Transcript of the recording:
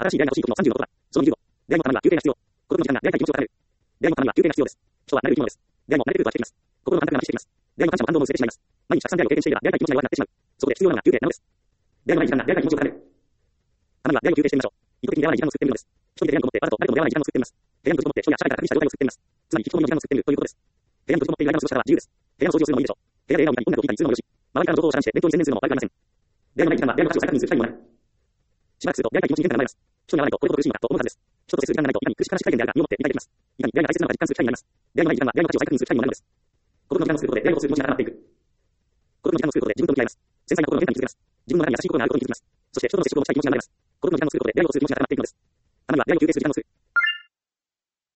新しい出会いが欲しい時の30の言葉。その20語。出会いのためには休憩が必要。孤独の時間が出会いたい気持ちを高める。出会いのためには休憩が必要です。人は慣れる生き物です。出会いも慣れるとはしています。心の感覚が麻痺しています。出会いの感謝も感動も薄れてしまいます。毎日たくさん出会いを経験していれば出会いたい気持ちが弱くなってしまう。そこで必要なのが休憩なのです。出会いのない時間が出会いたい気持ちを高める。たまには出会いを休憩してみましょう。意図的に出会わない時間を作ってみるのです。一人で出会いを持ってわざと誰とも出会わない時間を作ってみます。部屋に閉じこもって人や社会から隔離した状態を作ってみます。つまり引きこもりの時間を作ってみるということです。部屋に閉じこもっている間の過ごし方は自由です。部屋の掃除をするのもいいでしょう。部屋で映画を見たり音楽を聴いたりするのもよし。周りからの情報を遮断して勉強に専念するのも悪くありません。出会いのない時間は出会いの価値を再確認する機会にもなる。しばらくすると出会いたい気持ちに変化が生まれます。人に会わないとこれほど苦しいのかと思うはずです。人と接する時間がないといかに苦しく悲しい体験であるか身をもって理解できます。いかに出会いが大切なのか実感する機会になります。出会いのない時間は出会いの価値を再確認する機会にもなるのです。孤独の時間を作ることで出会いをする気持ちが高まっていく。孤独の時間を作ることで自分と向き合います。繊細な心の変化に気づけます。自分の中に優しい心があることに気づきます。そして人との接触をしたい気持ちが生まれます。孤独の時間を作ることで出会いをする気持ちが高まっていくのです。たまには出会いを休憩する時間を作る。